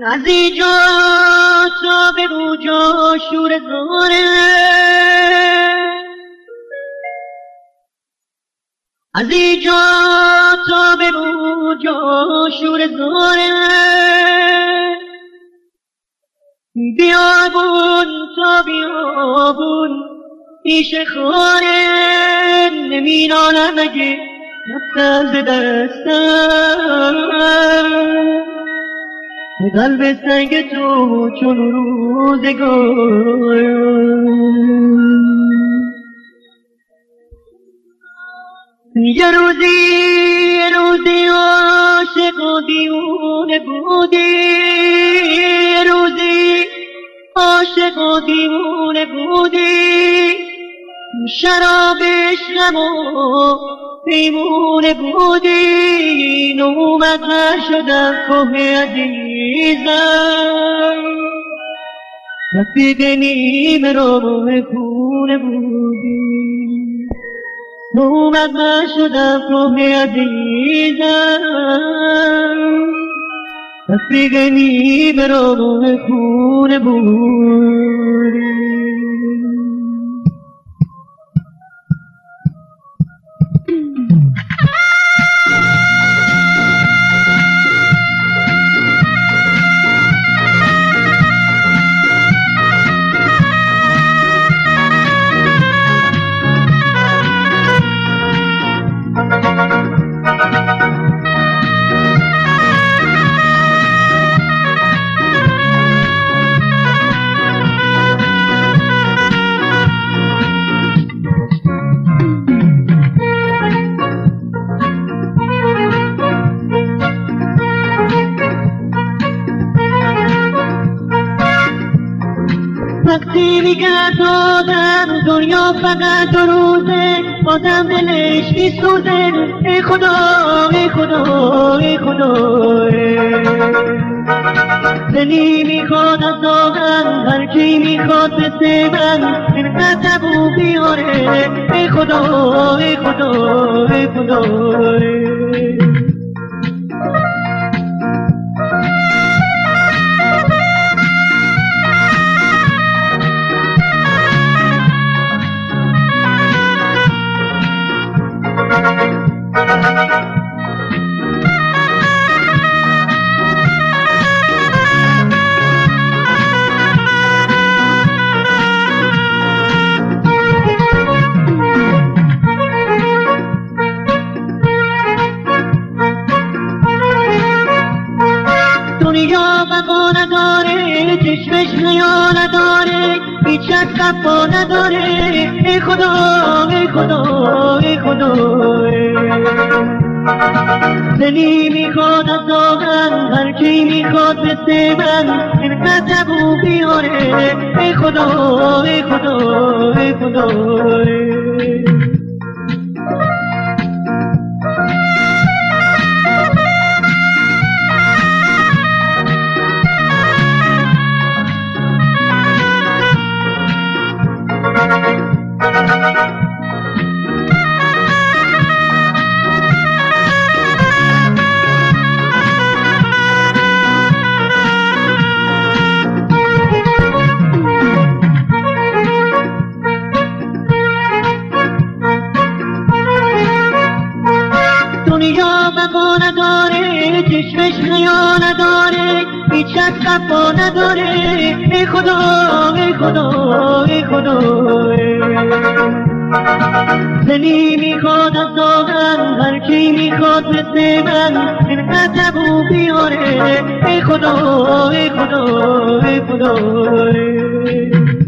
از اینجا تا به اونجا شور زاره، از اینجا تا به اونجا شور زاره، بیابون تا بیابون پیش خاره، نمیدانم اگه رفتم ز دستم به قلب سنگ تو چون روزگار. یه روزی عاشق و دیوانه بودی، یه روزی عاشق و دیوانه بودی، شراب عشقم و پیمونه بودی، نومد شدم که عزیزم، رفیق نیمه راه خونه بودی، نومد شدم که عزیزم، رفیق نیمه راه خونه بودی. وقتی میگرد آدم دنیا فقط دو روزه، آدم دلش میسوزه، ای خدا ای خدا ای خدا. دلی میخواد از آدم هرکی میخواد مثل من اینقدر تبو بیاره، ای خدا ای خدا ای خدا. دنیا بقا نداره، چشمش حیا نداره، هیچت صفا نداره، ای خدا ای خدا ای خدا. دلی میخواد از آدم هرکی میخواد مثل من اینقدر تبو بیاره، ای خدا ای خدا ای خدا. دنیا بقا نداره، چشمش حیا نداره، هیچت صفا نداره، ای خدا ای خدا ای خدا. دلی میخواد از آدم هرکی میخواد مثل من اینقدر تبو بیاره، ای خدا ای خدا ای خدا.